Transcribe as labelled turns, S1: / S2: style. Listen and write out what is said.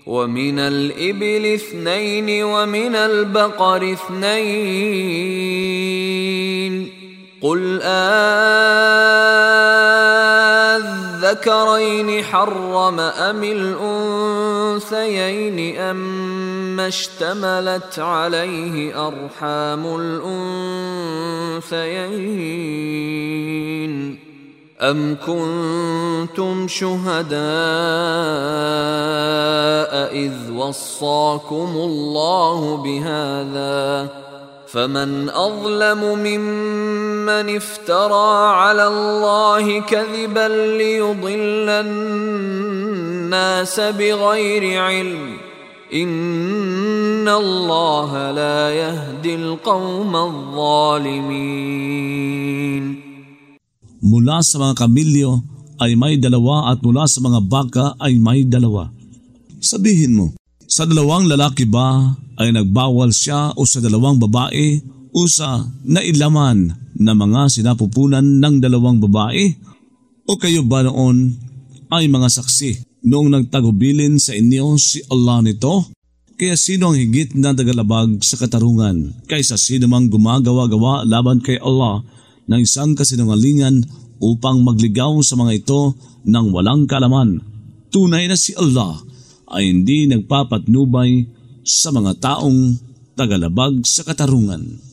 S1: ومن الإبل 2 ومن البقر 2 قل الذكرين حرم أم الأنثيين أما اشتملت عليه أرحام الأنثيين أم كنتم شهداء إذ وصاكم الله بهذا فمن أظلم ممن افترى على الله كذبا ليضل الناس بغير علم إن الله لا يهدي القوم الظالمين.
S2: Mula sa mga kamilyo ay may 2 at mula sa mga baka ay may 2. Sabihin mo, sa 2 lalaki ba ay nagbawal siya o sa 2 babae o sa nailaman na mga sinapupunan ng 2 babae? O kayo ba noon ay mga saksi noong nagtagubilin sa inyo si Allah nito? Kaya sino ang higit na tagalabag sa katarungan kaysa sino mang gumagawa-gawa laban kay Allah ng isang kasinungalingan upang magligaw sa mga ito ng walang kaalaman? Tunay na si Allah ay hindi nagpapatnubay sa mga taong tagalabag sa katarungan.